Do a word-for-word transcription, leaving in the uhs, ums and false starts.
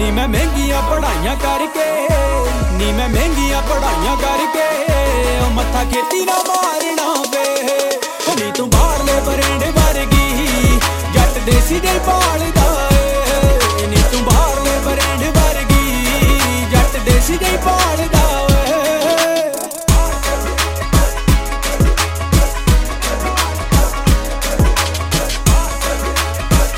ਨੀ मैं महंगियां पढ़ाइयां करके नी मैं महंगियां पढ़ाइयां करके ओ मत्था खेती ना मारना वे नी तू बाहरले बरेंडे वर्गी जट देसी दे पाल